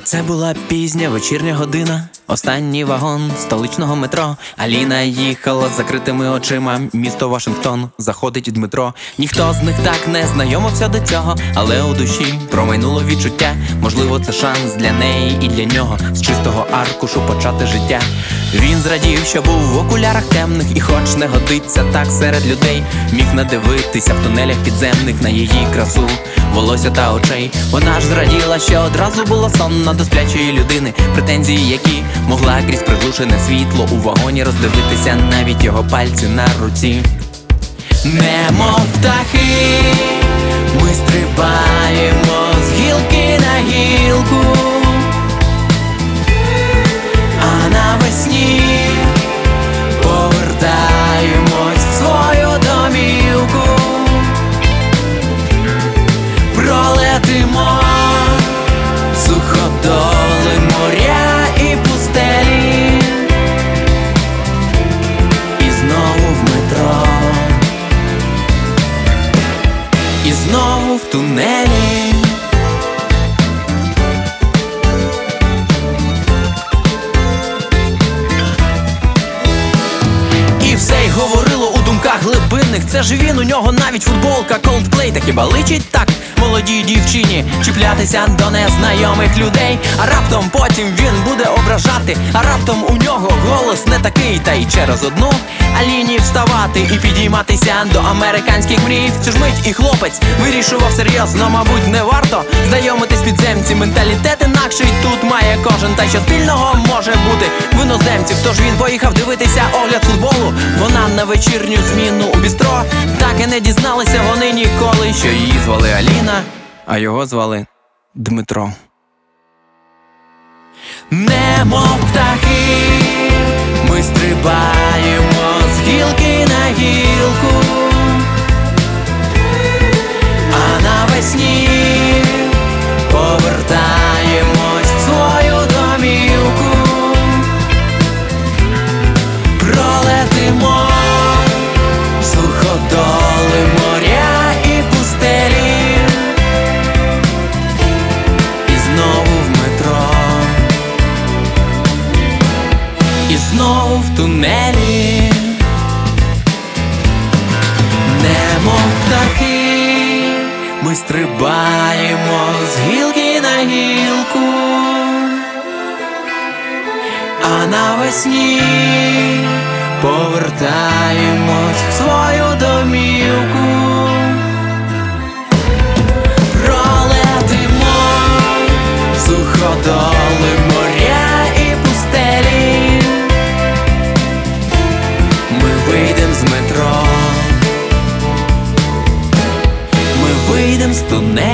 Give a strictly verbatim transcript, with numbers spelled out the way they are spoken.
Це була пізня вечірня година, останній вагон столичного метро. Аліна їхала з закритими очима, місто Вашингтон, заходить Дмитро. Ніхто з них так не знайомився до цього, але у душі промайнуло відчуття. Можливо, це шанс для неї і для нього з чистого аркушу почати життя. Він зрадів, що був в окулярах темних, і хоч не годиться так серед людей, міг надивитися в тунелях підземних на її красу, волосся та очей. Вона ж зраділа, що одразу була сонна до сплячої людини, претензії які могла крізь приглушене світло у вагоні роздивитися навіть його пальці на руці. Немов птахи, ми стрибаємо з гілки на гілку, а навесні повертаємось в свою домівку. Пролетимо суходоли, моря і пустелі, і знову в метро, і знову в тунелі. І все й говорило у думках глибинних: це ж він, у нього навіть футболка Coldplay. Та хіба личить так молодій дівчині чіплятися до незнайомих людей? А раптом потім він буде ображати, а раптом у нього голос не такий. Та й через одну Аліні вставати і підійматися до американських мрій. В цю ж мить і хлопець вирішував серйозно: мабуть, не варто знайомитись підземці. Менталітет інакший тут має кожен, та що спільного може бути в іноземців. Тож він поїхав дивитися огляд футболу, вона на вечірню зміну у бістро. Так і не дізналися вони ніколи, що її звали Аліна, а його звали Дмитро. Немов птахи, ми стрибаємо з гілки на гілку, а навесні повертаємось в свою домівку. Пролетимо суходоли, моря і пустелі, і знову в метро, і знову в тунелі. Немов птахи, ми стрибаємо з гілки на гілку, а навесні повертаємось в свою домівку. Пролетимо суходоли, моря і пустелі, ми вийдем з метро, ми вийдем з тунелю.